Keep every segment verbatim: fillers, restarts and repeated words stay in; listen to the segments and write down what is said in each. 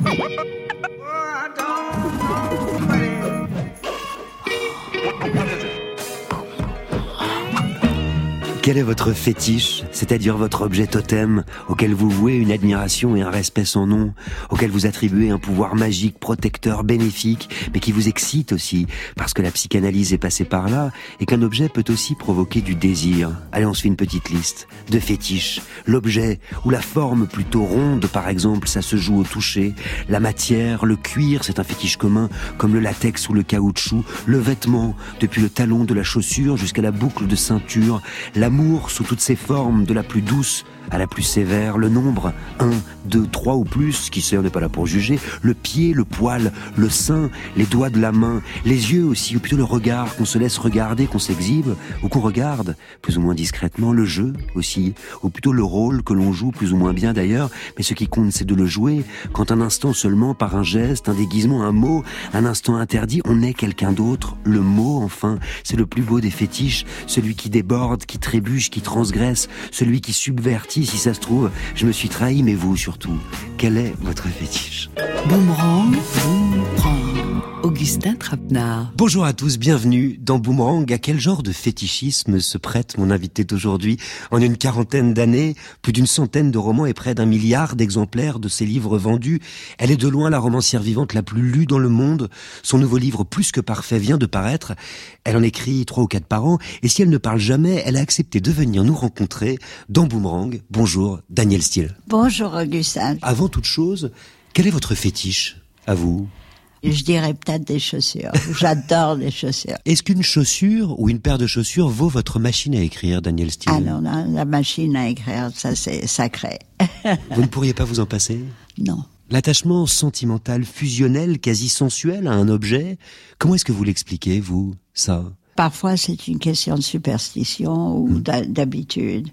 Quel est votre fétiche, c'est-à-dire votre objet totem, auquel vous vouez une admiration et un respect sans nom, auquel vous attribuez un pouvoir magique, protecteur, bénéfique, mais qui vous excite aussi, parce que la psychanalyse est passée par là, et qu'un objet peut aussi provoquer du désir. Allez, on se fait une petite liste de fétiches. L'objet, ou la forme plutôt ronde, par exemple, ça se joue au toucher. La matière, le cuir, c'est un fétiche commun, comme le latex ou le caoutchouc. Le vêtement, depuis le talon de la chaussure jusqu'à la boucle de ceinture. L'amour sous toutes ses formes, de la plus douce à la plus sévère, le nombre, un, deux, trois ou plus, qui sait, on n'est pas là pour juger, le pied, le poil, le sein, les doigts de la main, les yeux aussi, ou plutôt le regard, qu'on se laisse regarder, qu'on s'exhibe, ou qu'on regarde, plus ou moins discrètement, le jeu aussi, ou plutôt le rôle que l'on joue, plus ou moins bien d'ailleurs, mais ce qui compte c'est de le jouer, quand un instant seulement, par un geste, un déguisement, un mot, un instant interdit, on est quelqu'un d'autre, le mot enfin, c'est le plus beau des fétiches, celui qui déborde, qui trébuche, qui transgresse, celui qui subvertit. Si ça se trouve, je me suis trahi, mais vous surtout, quel est votre fétiche? Boomerang, Boomerang, Augustin Trapenard. Bonjour à tous, bienvenue dans Boomerang. À quel genre de fétichisme se prête mon invité d'aujourd'hui? En une quarantaine d'années, plus d'une centaine de romans et près d'un milliard d'exemplaires de ses livres vendus, elle est de loin la romancière vivante la plus lue dans le monde. Son nouveau livre, Plus que parfait, vient de paraître. Elle en écrit trois ou quatre par an, et si elle ne parle jamais, elle a accepté de venir nous rencontrer dans Boomerang. Bonjour, Danielle Steele. Bonjour, Augustin. Avant toute chose, quel est votre fétiche, à vous? Je dirais peut-être des chaussures. J'adore les chaussures. Est-ce qu'une chaussure ou une paire de chaussures vaut votre machine à écrire, Danielle Steele? Ah non, la, la machine à écrire, ça c'est sacré. Vous ne pourriez pas vous en passer? Non. L'attachement sentimental, fusionnel, quasi sensuel à un objet, comment est-ce que vous l'expliquez, vous, ça? Parfois, c'est une question de superstition ou mmh. d'habitude.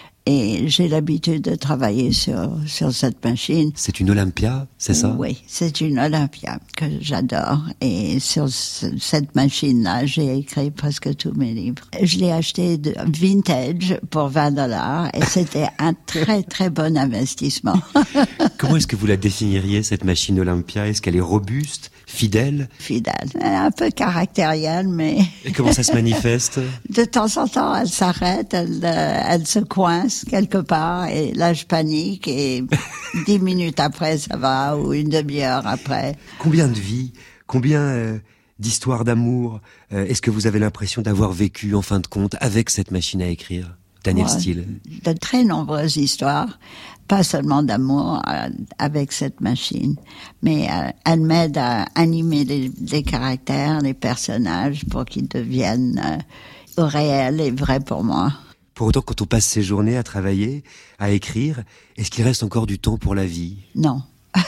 Et j'ai l'habitude de travailler sur, sur cette machine. C'est une Olympia, c'est ça? Oui, c'est une Olympia que j'adore. Et sur ce, cette machine-là, j'ai écrit presque tous mes livres. Je l'ai acheté de vintage pour vingt dollars et c'était un très très bon investissement. Comment est-ce que vous la définiriez, cette machine Olympia? Est-ce qu'elle est robuste, fidèle? Fidèle. Un peu caractérielle, mais... Et comment ça se manifeste? De temps en temps, elle s'arrête, elle, euh, elle se coince quelque part et là je panique et dix minutes après ça va ou une demi-heure après. Combien de vies, combien euh, d'histoires d'amour euh, est-ce que vous avez l'impression d'avoir vécu en fin de compte avec cette machine à écrire, Danielle ouais, Steele? De très nombreuses histoires, pas seulement d'amour euh, avec cette machine, mais euh, elle m'aide à animer les, les caractères, les personnages pour qu'ils deviennent euh, réels et vrais pour moi. Pour autant, quand on passe ses journées à travailler, à écrire, est-ce qu'il reste encore du temps pour la vie? Non.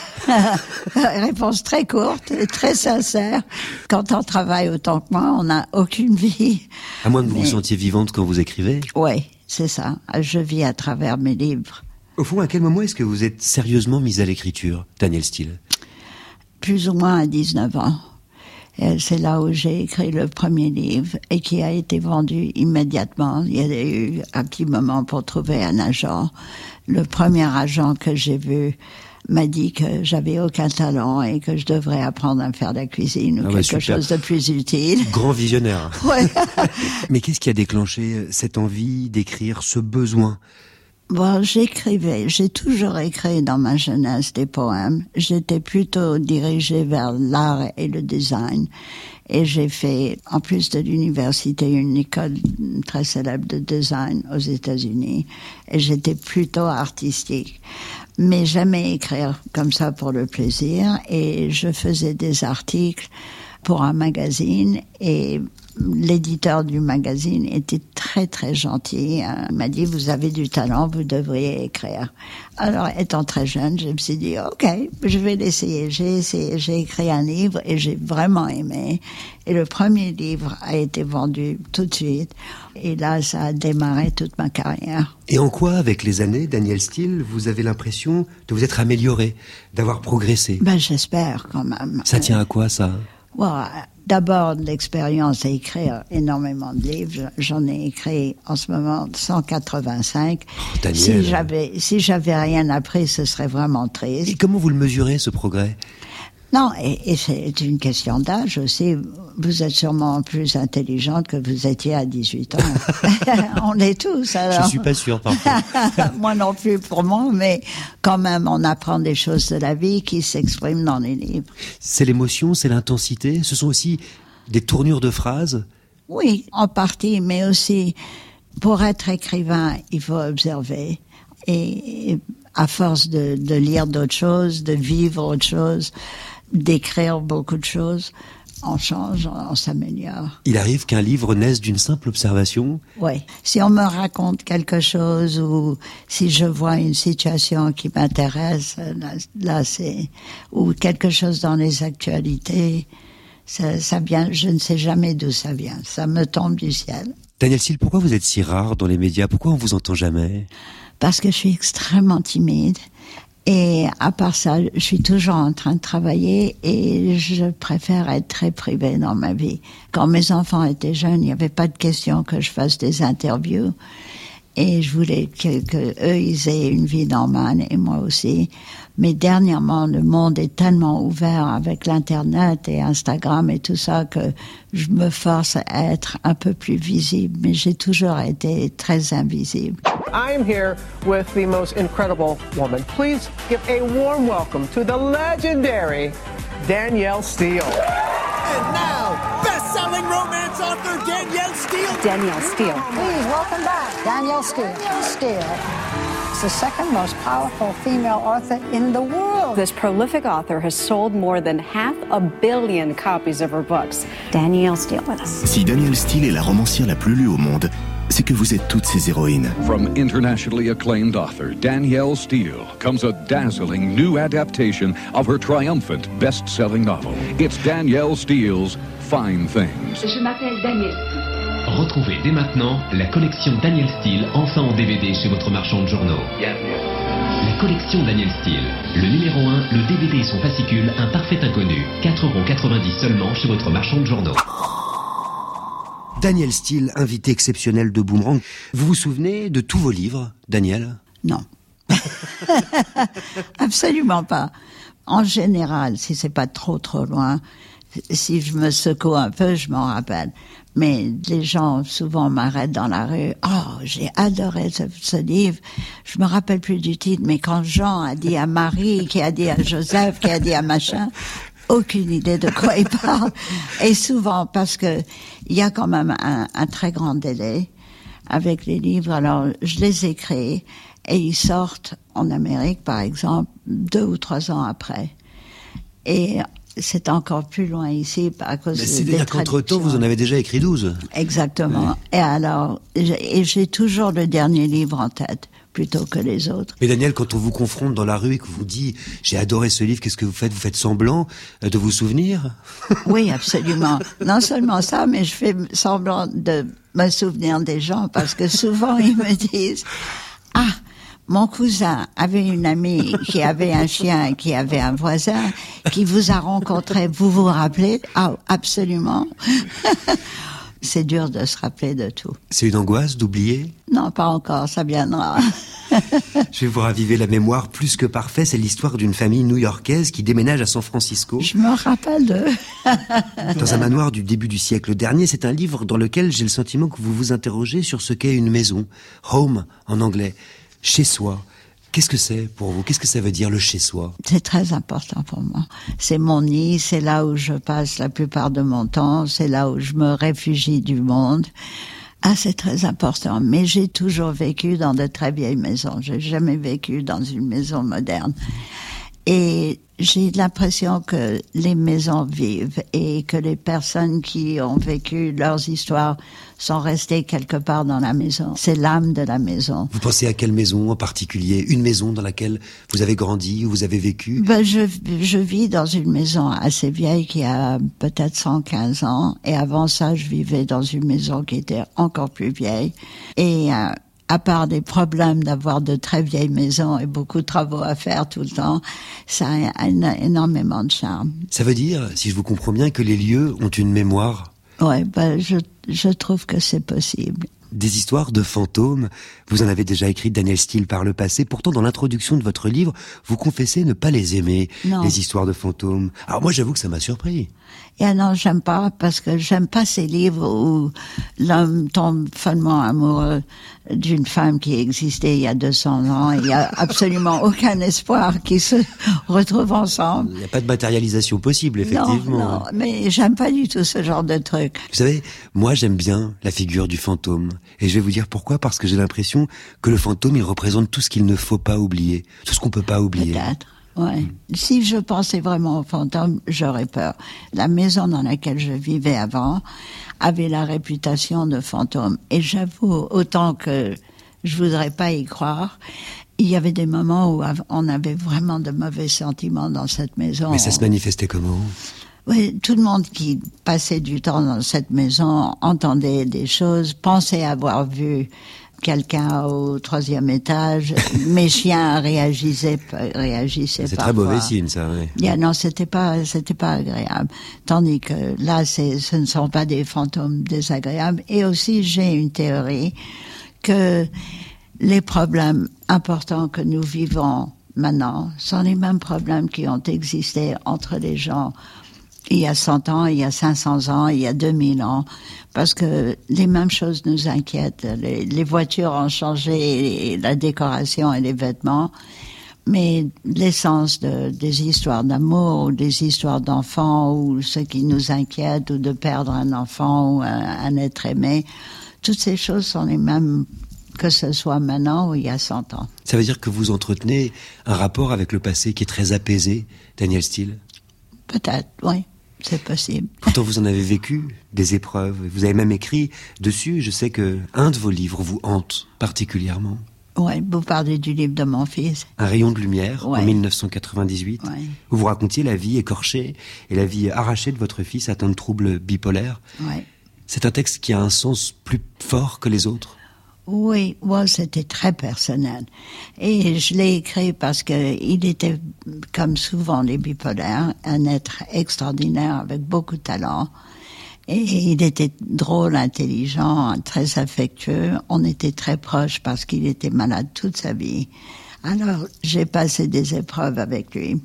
Réponse très courte et très sincère. Quand on travaille autant que moi, on n'a aucune vie. À moins que vous Mais... vous sentiez vivante quand vous écrivez? Oui, c'est ça. Je vis à travers mes livres. Au fond, à quel moment est-ce que vous êtes sérieusement mise à l'écriture, Danielle Steele? Plus ou moins à dix-neuf ans. Et c'est là où j'ai écrit le premier livre et qui a été vendu immédiatement. Il y a eu un petit moment pour trouver un agent. Le premier agent que j'ai vu m'a dit que j'avais aucun talent et que je devrais apprendre à faire de la cuisine ou ah quelque ouais, chose de plus utile. Grand visionnaire. Ouais. Mais qu'est-ce qui a déclenché cette envie d'écrire, ce besoin? Bon, j'écrivais, j'ai toujours écrit dans ma jeunesse des poèmes. J'étais plutôt dirigée vers l'art et le design. Et j'ai fait, en plus de l'université, une école très célèbre de design aux États-Unis. Et j'étais plutôt artistique. Mais jamais écrire comme ça pour le plaisir. Et je faisais des articles pour un magazine et l'éditeur du magazine était très très gentil. Il m'a dit, vous avez du talent, vous devriez écrire. Alors, étant très jeune, je me suis dit, ok, je vais l'essayer. J'ai essayé, j'ai écrit un livre et j'ai vraiment aimé. Et le premier livre a été vendu tout de suite. Et là, ça a démarré toute ma carrière. Et en quoi, avec les années, Danielle Steele, vous avez l'impression de vous être améliorée, d'avoir progressé? Ben, j'espère quand même. Ça tient à quoi, ça? Well, d'abord de l'expérience à écrire énormément de livres. J'en ai écrit en ce moment cent quatre-vingt-cinq. Oh, Daniel. Si j'avais, si j'avais rien appris, ce serait vraiment triste. Et comment vous le mesurez, ce progrès ? Non, et, et c'est une question d'âge aussi. Vous êtes sûrement plus intelligente que vous étiez à dix-huit ans. On l'est tous, alors. Je suis pas sûr, parfois. Moi non plus pour moi, mais quand même, on apprend des choses de la vie qui s'expriment dans les livres. C'est l'émotion, c'est l'intensité, ce sont aussi des tournures de phrases ? Oui, en partie, mais aussi, pour être écrivain, il faut observer. Et, et à force de, de lire d'autres choses, de vivre autre chose, d'écrire beaucoup de choses, on change, on, on s'améliore. Il arrive qu'un livre naisse d'une simple observation ? Oui. Si on me raconte quelque chose ou si je vois une situation qui m'intéresse, là, là c'est... ou quelque chose dans les actualités, ça, ça vient, je ne sais jamais d'où ça vient. Ça me tombe du ciel. Danielle Steele, pourquoi vous êtes si rare dans les médias ? Pourquoi on vous entend jamais ? Parce que je suis extrêmement timide. Et à part ça, je suis toujours en train de travailler et je préfère être très privée dans ma vie. Quand mes enfants étaient jeunes, il n'y avait pas de question que je fasse des interviews. Et je voulais que, que eux, ils aient une vie normale et moi aussi. Mais dernièrement, le monde est tellement ouvert avec l'Internet et Instagram et tout ça que je me force à être un peu plus visible. Mais j'ai toujours été très invisible. I am here with the most incredible woman. Please give a warm welcome to the legendary Danielle Steele. And now, best-selling romance author Danielle Steele. Danielle Steele. Please welcome back Danielle Steele. Steele is the second most powerful female author in the world. This prolific author has sold more than half a billion copies of her books. Danielle Steele with us. Si Danielle Steele est la romancière la plus lue au monde, c'est que vous êtes toutes ses héroïnes. From internationally acclaimed author Danielle Steele comes a dazzling new adaptation of her triumphant best-selling novel. It's Danielle Steele's Fine Things. Je m'appelle Danielle. Retrouvez dès maintenant la collection Danielle Steele enfin en D V D chez votre marchand de journaux. Bienvenue. La collection Danielle Steele. Le numéro un, le D V D et son fascicule, Un parfait inconnu. quatre euros quatre-vingt-dix seulement chez votre marchand de journaux. Danielle Steele, invité exceptionnel de Boomerang. Vous vous souvenez de tous vos livres, Danielle ? Non. Absolument pas. En général, si c'est pas trop trop loin, si je me secoue un peu, je m'en rappelle. Mais les gens souvent m'arrêtent dans la rue. Oh, j'ai adoré ce, ce livre. Je me rappelle plus du titre, mais quand Jean a dit à Marie, qui a dit à Joseph, qui a dit à machin, aucune idée de quoi il parle. Et souvent, parce que il y a quand même un, un très grand délai avec les livres. Alors, je les écris et ils sortent en Amérique, par exemple, deux ou trois ans après. Et c'est encore plus loin ici à cause Mais des c'est-à-dire qu'entre-temps, vous en avez déjà écrit douze. Exactement. Ouais. Et alors, et j'ai toujours le dernier livre en tête, plutôt que les autres. Mais Danielle, quand on vous confronte dans la rue et que vous dit « J'ai adoré ce livre, qu'est-ce que vous faites ? Vous faites semblant de vous souvenir ?» Oui, absolument. Non seulement ça, mais je fais semblant de me souvenir des gens, parce que souvent, ils me disent « Ah, mon cousin avait une amie qui avait un chien et qui avait un voisin qui vous a rencontré. Vous vous rappelez ? Ah, absolument. » C'est dur de se rappeler de tout. C'est une angoisse d'oublier ? Non, pas encore, ça viendra. Je vais vous raviver la mémoire plus que parfait. C'est l'histoire d'une famille new-yorkaise qui déménage à San Francisco. Je me rappelle de... Dans un manoir du début du siècle dernier, c'est un livre dans lequel j'ai le sentiment que vous vous interrogez sur ce qu'est une maison. Home, en anglais. Chez soi. Qu'est-ce que c'est pour vous ? Qu'est-ce que ça veut dire, le chez-soi ? C'est très important pour moi. C'est mon nid, c'est là où je passe la plupart de mon temps, c'est là où je me réfugie du monde. Ah, c'est très important. Mais j'ai toujours vécu dans de très vieilles maisons. J'ai jamais vécu dans une maison moderne. Et j'ai l'impression que les maisons vivent et que les personnes qui ont vécu leurs histoires sont restées quelque part dans la maison. C'est l'âme de la maison. Vous pensez à quelle maison en particulier ? Une maison dans laquelle vous avez grandi, où vous avez vécu ? Ben, je, je vis dans une maison assez vieille qui a peut-être cent quinze ans. Et avant ça, je vivais dans une maison qui était encore plus vieille. Et euh, à part des problèmes d'avoir de très vieilles maisons et beaucoup de travaux à faire tout le temps, ça a énormément de charme. Ça veut dire, si je vous comprends bien, que les lieux ont une mémoire? Ouais, ben, je, je trouve que c'est possible. Des histoires de fantômes, vous en avez déjà écrit, Danielle Steel, par le passé. Pourtant, dans l'introduction de votre livre, vous confessez ne pas les aimer, non. les histoires de fantômes. Alors moi, j'avoue que ça m'a surpris. Et non, j'aime pas, parce que j'aime pas ces livres où l'homme tombe follement amoureux d'une femme qui existait il y a deux cents ans. Il y a absolument aucun espoir qu'ils se retrouvent ensemble. Il n'y a pas de matérialisation possible, effectivement. Non, non, mais j'aime pas du tout ce genre de truc. Vous savez, moi, j'aime bien la figure du fantôme. Et je vais vous dire pourquoi, parce que j'ai l'impression que le fantôme, il représente tout ce qu'il ne faut pas oublier. Tout ce qu'on peut pas oublier. Peut-être. Ouais. Mmh. Si je pensais vraiment aux fantômes, j'aurais peur. La maison dans laquelle je vivais avant avait la réputation de fantôme. Et j'avoue, autant que je voudrais pas y croire, il y avait des moments où on avait vraiment de mauvais sentiments dans cette maison. Mais ça se manifestait comment ? Oui, tout le monde qui passait du temps dans cette maison entendait des choses, pensait avoir vu quelqu'un au troisième étage. Mes chiens réagissaient, réagissaient c'est parfois. C'est très mauvais signe, ça, oui. Yeah, non, c'était pas, c'était pas agréable. Tandis que là, c'est, ce ne sont pas des fantômes désagréables. Et aussi, j'ai une théorie que les problèmes importants que nous vivons maintenant sont les mêmes problèmes qui ont existé entre les gens il y a cent ans, il y a cinq cents ans, il y a deux mille ans, parce que les mêmes choses nous inquiètent. Les, les voitures ont changé, et la décoration et les vêtements, mais l'essence de, des histoires d'amour, ou des histoires d'enfants, ou ce qui nous inquiète, ou de perdre un enfant, ou un, un être aimé, toutes ces choses sont les mêmes que ce soit maintenant ou il y a cent ans. Ça veut dire que vous entretenez un rapport avec le passé qui est très apaisé, Danielle Steel ? Peut-être, oui. C'est possible. Pourtant, vous en avez vécu des épreuves. Vous avez même écrit dessus. Je sais que un de vos livres vous hante particulièrement. Oui, vous parlez du livre de mon fils. Un rayon de lumière, ouais. En mille neuf cent quatre-vingt-dix-huit. Ouais. Où vous racontiez la vie écorchée et la vie arrachée de votre fils atteint de troubles bipolaires. Ouais. C'est un texte qui a un sens plus fort que les autres. Oui, ouais, c'était très personnel. Et je l'ai écrit parce que il était, comme souvent les bipolaires, un être extraordinaire avec beaucoup de talent. Et il était drôle, intelligent, très affectueux. On était très proches parce qu'il était malade toute sa vie. Alors, j'ai passé des épreuves avec lui.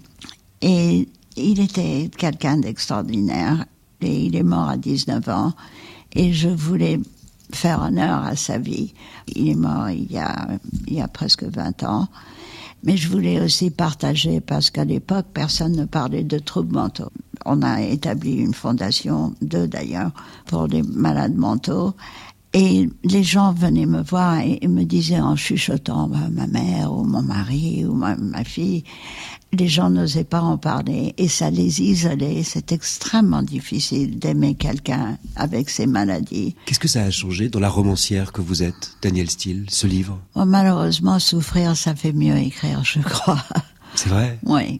Et il était quelqu'un d'extraordinaire. Et il est mort à dix-neuf ans. Et je voulais faire honneur à sa vie. Il est mort il y a, il y a presque vingt ans. Mais je voulais aussi partager, parce qu'à l'époque, personne ne parlait de troubles mentaux. On a établi une fondation, deux d'ailleurs, pour les malades mentaux. Et les gens venaient me voir et, et me disaient en chuchotant, bah, ma mère ou mon mari ou ma, ma fille, les gens n'osaient pas en parler et ça les isolait. C'est extrêmement difficile d'aimer quelqu'un avec ses maladies. Qu'est-ce que ça a changé dans la romancière que vous êtes, Danielle Steel, ce livre ? Bon, malheureusement, souffrir, ça fait mieux écrire, je crois. C'est vrai ? Oui.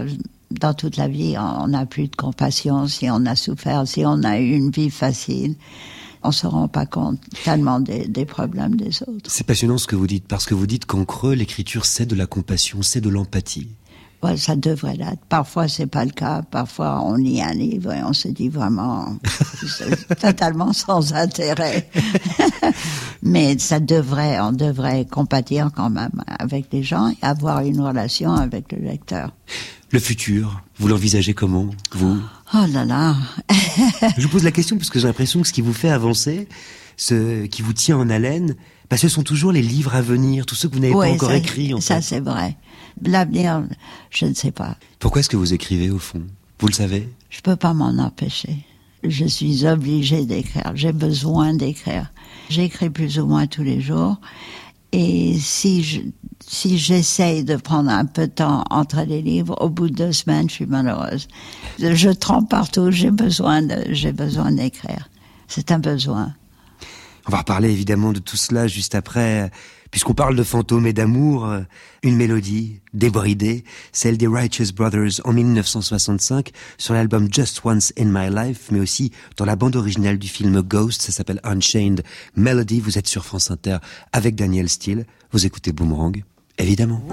Dans toute la vie, on n'a plus de compassion si on a souffert, si on a eu une vie facile. On ne se rend pas compte tellement des, des problèmes des autres. C'est passionnant ce que vous dites, parce que vous dites qu'en creux, l'écriture, c'est de la compassion, c'est de l'empathie. Ouais, ça devrait l'être. Parfois, c'est pas le cas. Parfois, on lit un livre et on se dit vraiment, c'est totalement sans intérêt. Mais ça devrait, on devrait compatir quand même avec les gens et avoir une relation avec le lecteur. Le futur, vous l'envisagez comment, vous ? Oh là là. Je vous pose la question parce que j'ai l'impression que ce qui vous fait avancer, ce qui vous tient en haleine, bah, ce sont toujours les livres à venir, tous ceux que vous n'avez oui, pas encore ça, écrits. En ça, fait. c'est vrai. L'avenir, je ne sais pas. Pourquoi est-ce que vous écrivez, au fond ? Vous le savez ? Je peux pas m'en empêcher. Je suis obligée d'écrire. J'ai besoin d'écrire. J'écris plus ou moins tous les jours. Et si je, si j'essaye de prendre un peu de temps entre les livres, au bout de deux semaines, je suis malheureuse. Je trempe partout. J'ai besoin de, j'ai besoin d'écrire. C'est un besoin. On va reparler évidemment de tout cela juste après. Puisqu'on parle de fantômes et d'amour, une mélodie débridée, celle des Righteous Brothers en mille neuf cent soixante-cinq sur l'album Just Once in My Life, mais aussi dans la bande originale du film Ghost, ça s'appelle Unchained Melody. Vous êtes sur France Inter avec Daniel Steele, vous écoutez Boomerang, évidemment.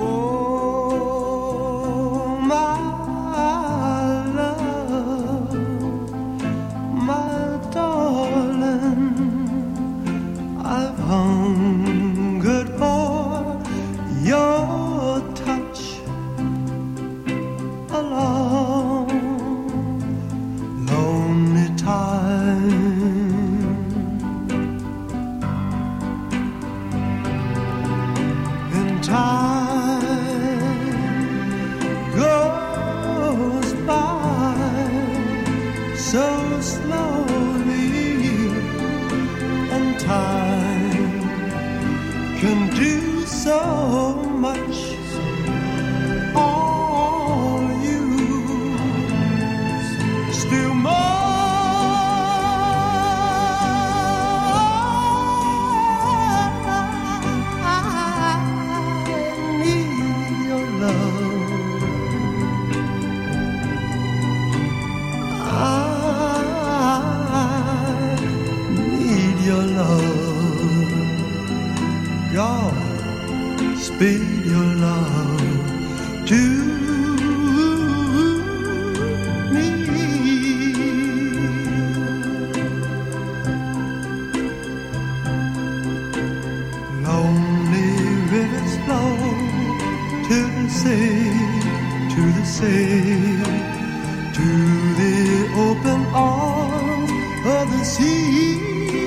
Speed your love to me. Lonely rivers flow to the sea, to the sea, to the open arms of the sea.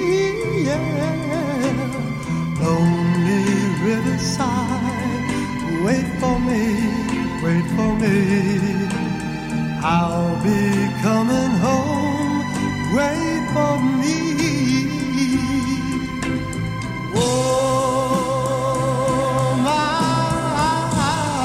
Yeah. Lonely riverside, wait for me, wait for me. I'll be coming home, wait for me. Oh, my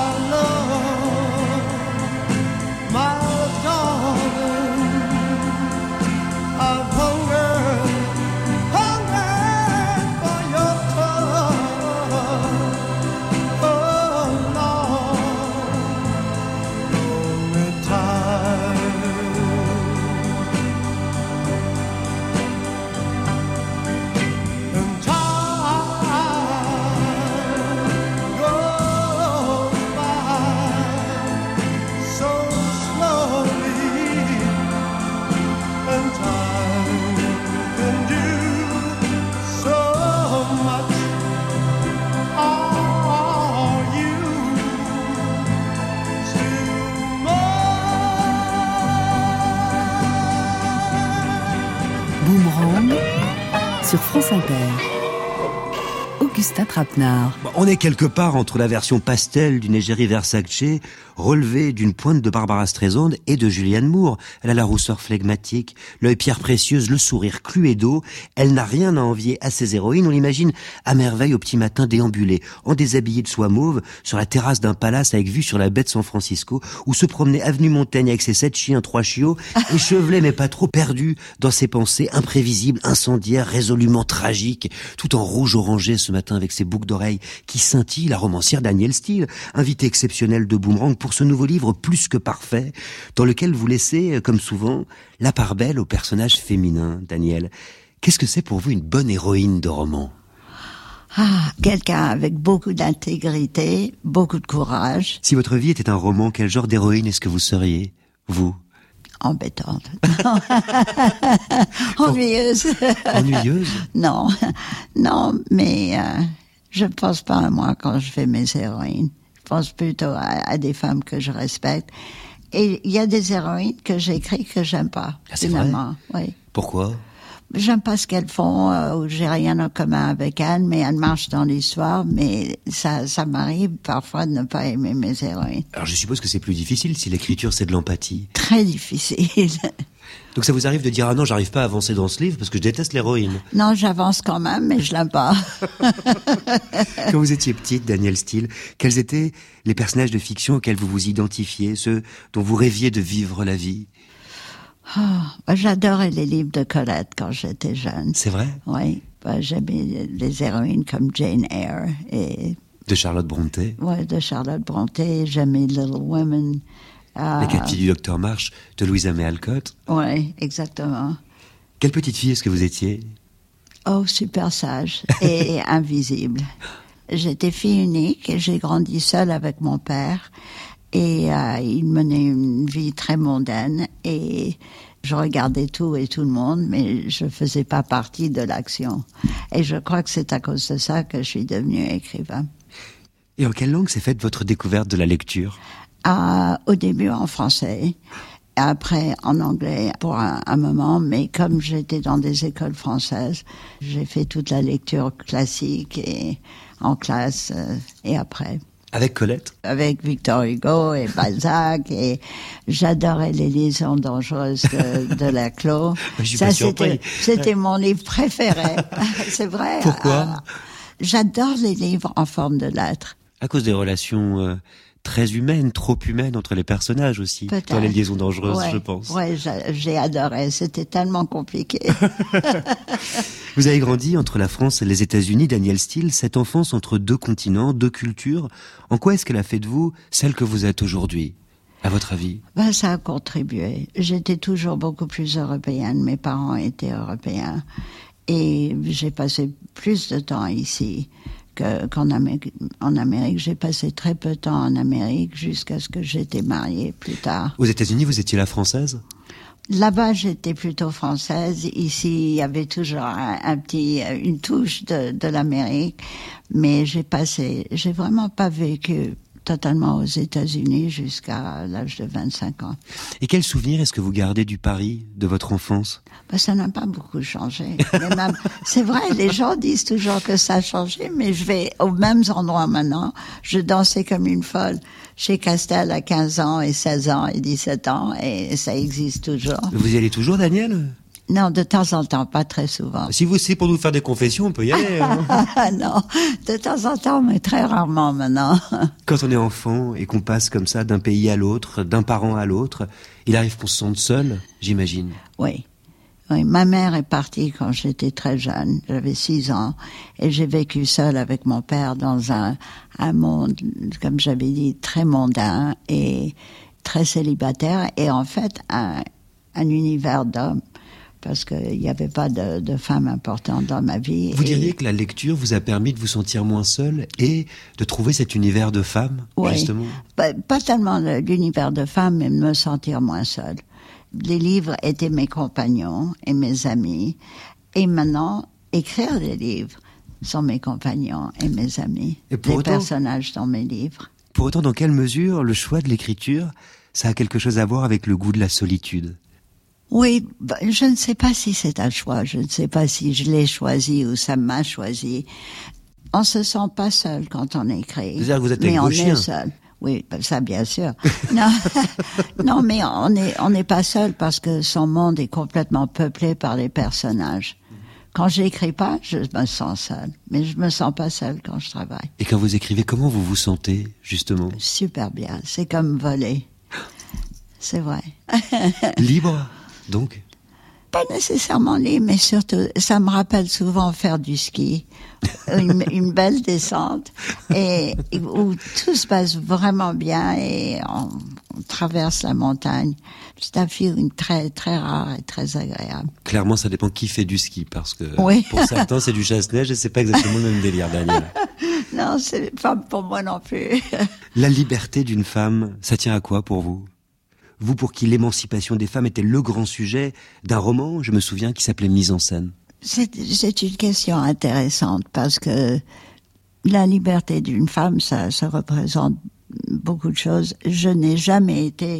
love, my darling, I've hungered, hungered for your touch. Oh, Lord, lonely time. And time goes by so slowly, and time can do so much. Are you still Boomerang sur France Inter. Augustin Trapenard. Bon, on est quelque part entre la version pastel d'une égérie Versace, relevée d'une pointe de Barbara Streisand et de Julianne Moore. Elle a la rousseur flegmatique, l'œil pierre précieuse, le sourire cluedo. Elle n'a rien à envier à ses héroïnes. On l'imagine à merveille au petit matin déambuler, en déshabillé de soie mauve, sur la terrasse d'un palace avec vue sur la baie de San Francisco, ou se promener avenue Montaigne avec ses sept chiens, trois chiots, échevelés mais pas trop perdus dans ses pensées, imprévisibles, incendiaires, résolument tragiques, tout en rouge orangé ce matin avec ses boucles d'oreilles qui scintillent, la romancière Danielle Steele, invitée exceptionnelle de Boomerang pour ce nouveau livre plus que parfait, dans lequel vous laissez, comme souvent, la part belle aux personnages féminins. Danielle, qu'est-ce que c'est pour vous une bonne héroïne de roman ? Ah, quelqu'un avec beaucoup d'intégrité, beaucoup de courage. Si votre vie était un roman, quel genre d'héroïne est-ce que vous seriez, vous ? Embêtante. Ennuyeuse. Ennuyeuse ? Non, non, mais euh, je ne pense pas à moi quand je fais mes héroïnes. Je pense plutôt à, à des femmes que je respecte. Et il y a des héroïnes que j'écris que j'aime pas. Ah, c'est finalement. Vrai ? Oui. Pourquoi ? J'aime pas ce qu'elles font, euh, ou j'ai rien en commun avec elles, mais elles marchent dans l'histoire, mais ça, ça m'arrive parfois de ne pas aimer mes héroïnes. Alors je suppose que c'est plus difficile si l'écriture c'est de l'empathie. Très difficile. Donc ça vous arrive de dire « Ah non, j'arrive pas à avancer dans ce livre parce que je déteste l'héroïne ». Non, j'avance quand même, mais je l'aime pas. Quand vous étiez petite, Danielle Steele, quels étaient les personnages de fiction auxquels vous vous identifiez, ceux dont vous rêviez de vivre la vie ? Oh, bah, j'adorais les livres de Colette quand j'étais jeune. C'est vrai? Oui. Bah, j'aimais les héroïnes comme Jane Eyre et... De Charlotte Brontë? Oui, de Charlotte Brontë. J'aimais Little Women. Euh... Les quatre filles du Docteur March de Louisa May Alcott? Oui, exactement. Quelle petite fille est-ce que vous étiez? Oh, super sage et invisible. J'étais fille unique et j'ai grandi seule avec mon père. Et euh, il menait une vie très mondaine et je regardais tout et tout le monde, mais je faisais pas partie de l'action. Et je crois que c'est à cause de ça que je suis devenue écrivain. Et en quelle langue s'est faite votre découverte de la lecture? euh, Au début en français, et après en anglais pour un, un moment, mais comme j'étais dans des écoles françaises, j'ai fait toute la lecture classique et en classe euh, et après. Avec Colette? Avec Victor Hugo et Balzac, et j'adorais les liaisons dangereuses de, de Laclos. Je suis Ça, pas c'était, surpris. c'était mon livre préféré. C'est vrai. Pourquoi? euh, J'adore les livres en forme de lettres. À cause des relations euh, très humaines, trop humaines entre les personnages aussi. Peut-être. Dans les liaisons dangereuses, ouais, je pense. Ouais, j'ai, j'ai adoré. C'était tellement compliqué. Vous avez grandi entre la France et les États-Unis, Danielle Steel. Cette enfance entre deux continents, deux cultures, en quoi est-ce qu'elle a fait de vous celle que vous êtes aujourd'hui, à votre avis? Ben, ça a contribué. J'étais toujours beaucoup plus européenne. Mes parents étaient européens. Et j'ai passé plus de temps ici que, qu'en Amérique. En Amérique, j'ai passé très peu de temps en Amérique jusqu'à ce que j'étais mariée plus tard. Aux États-Unis, vous étiez la française? Là-bas, j'étais plutôt française. Ici, il y avait toujours un, un petit, une touche de, de l'Amérique. Mais j'ai passé, j'ai vraiment pas vécu totalement aux États-Unis jusqu'à l'âge de vingt-cinq ans. Et quel souvenir est-ce que vous gardez du Paris, de votre enfance? Ben, ça n'a pas beaucoup changé. Mais même, c'est vrai, les gens disent toujours que ça a changé, mais je vais aux mêmes endroits maintenant. Je dansais comme une folle chez Castel à quinze ans et seize ans et dix-sept ans, et ça existe toujours. Vous y allez toujours, Danielle? Non, de temps en temps, pas très souvent. Si vous, c'est pour nous faire des confessions, on peut y aller. Hein. Non, de temps en temps, mais très rarement maintenant. Quand on est enfant et qu'on passe comme ça d'un pays à l'autre, d'un parent à l'autre, il arrive qu'on se sente seul, j'imagine. Oui. Oui, ma mère est partie quand j'étais très jeune, j'avais six ans, et j'ai vécu seule avec mon père dans un, un monde, comme j'avais dit, très mondain et très célibataire, et en fait, un, un univers d'hommes. Parce qu'il n'y avait pas de, de femme importante dans ma vie. Vous et... diriez que la lecture vous a permis de vous sentir moins seule et de trouver cet univers de femme, oui. justement? Pas, pas tellement l'univers de femme, mais de me sentir moins seule. Les livres étaient mes compagnons et mes amis. Et maintenant, écrire des livres sont mes compagnons et mes amis. Et pour les autant, personnages dans mes livres. Pour autant, dans quelle mesure le choix de l'écriture, ça a quelque chose à voir avec le goût de la solitude? Oui, je ne sais pas si c'est un choix, je ne sais pas si je l'ai choisi ou ça m'a choisi. On se sent pas seul quand on écrit. C'est-à-dire que vous êtes mais avec on vos chiens. est seul. Oui, ça bien sûr. non, non, mais on est on n'est pas seul parce que son monde est complètement peuplé par les personnages. Quand j'écris pas, je me sens seule, mais je me sens pas seule quand je travaille. Et quand vous écrivez, comment vous vous sentez, justement? Super bien, c'est comme voler. C'est vrai. Libre, donc? Pas nécessairement libre, mais surtout, ça me rappelle souvent faire du ski, une, une belle descente, et, et où tout se passe vraiment bien et on, on traverse la montagne. C'est un feeling très, très rare et très agréable. Clairement, ça dépend qui fait du ski, parce que oui. pour certains, c'est du chasse-neige et c'est pas exactement le même délire, Daniel. Non, c'est pas pour moi non plus. La liberté d'une femme, ça tient à quoi pour vous? Vous, pour qui l'émancipation des femmes était le grand sujet d'un roman, je me souviens, qui s'appelait Mise en scène. C'est, c'est une question intéressante parce que la liberté d'une femme, ça, ça représente beaucoup de choses. Je n'ai jamais été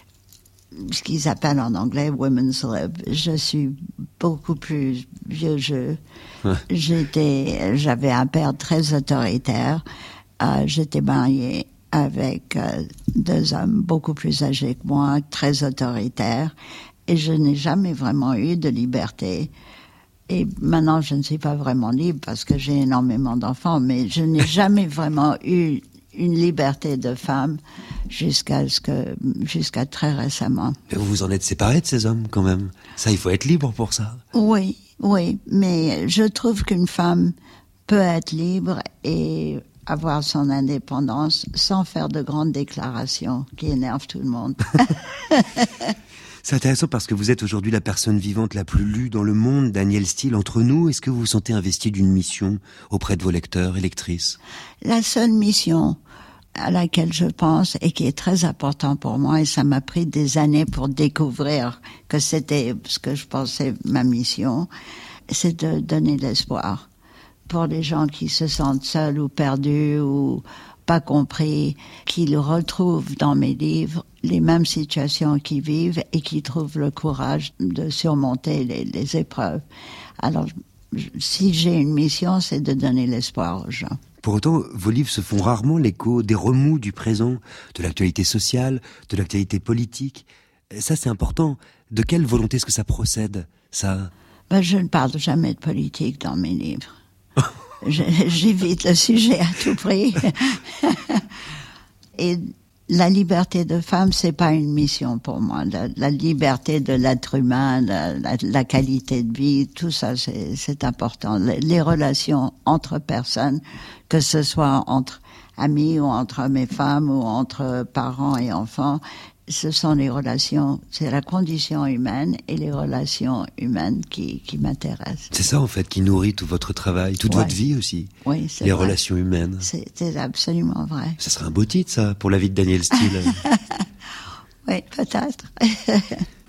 ce qu'ils appellent en anglais women's lib. Je suis beaucoup plus vieux jeu. Ouais. J'étais, j'avais un père très autoritaire. Euh, j'étais mariée avec euh, deux hommes beaucoup plus âgés que moi, très autoritaires, et je n'ai jamais vraiment eu de liberté. Et maintenant, je ne suis pas vraiment libre parce que j'ai énormément d'enfants, mais je n'ai jamais vraiment eu une liberté de femme jusqu'à ce que, jusqu'à très récemment. Mais vous vous en êtes séparé de ces hommes, quand même. Ça, il faut être libre pour ça. Oui, oui, mais je trouve qu'une femme peut être libre et avoir son indépendance sans faire de grandes déclarations qui énervent tout le monde. C'est intéressant parce que vous êtes aujourd'hui la personne vivante la plus lue dans le monde, Danielle Steel. Entre nous, est-ce que vous vous sentez investi d'une mission auprès de vos lecteurs et lectrices? La seule mission à laquelle je pense et qui est très important pour moi, et ça m'a pris des années pour découvrir que c'était ce que je pensais ma mission, c'est de donner l'espoir pour les gens qui se sentent seuls ou perdus ou pas compris, qu'ils retrouvent dans mes livres les mêmes situations qu'ils vivent et qui trouvent le courage de surmonter les, les épreuves. Alors, si j'ai une mission, c'est de donner l'espoir aux gens. Pour autant, vos livres se font rarement l'écho des remous du présent, de l'actualité sociale, de l'actualité politique. Ça, c'est important. De quelle volonté est-ce que ça procède, ça? Ben, je ne parle jamais de politique dans mes livres. J'évite le sujet à tout prix. Et la liberté de femme, c'est pas une mission pour moi. La, la liberté de l'être humain, la, la, la qualité de vie, tout ça, c'est, c'est important. Les, les relations entre personnes, que ce soit entre amis ou entre hommes et femmes ou entre parents et enfants, ce sont les relations, c'est la condition humaine et les relations humaines qui, qui m'intéressent. C'est ça, en fait, qui nourrit tout votre travail, toute ouais. votre vie aussi. Oui, c'est Les vrai. relations humaines. C'est, c'est absolument vrai. Ça serait un beau titre, ça, pour la vie de Danielle Steel. Oui, peut-être.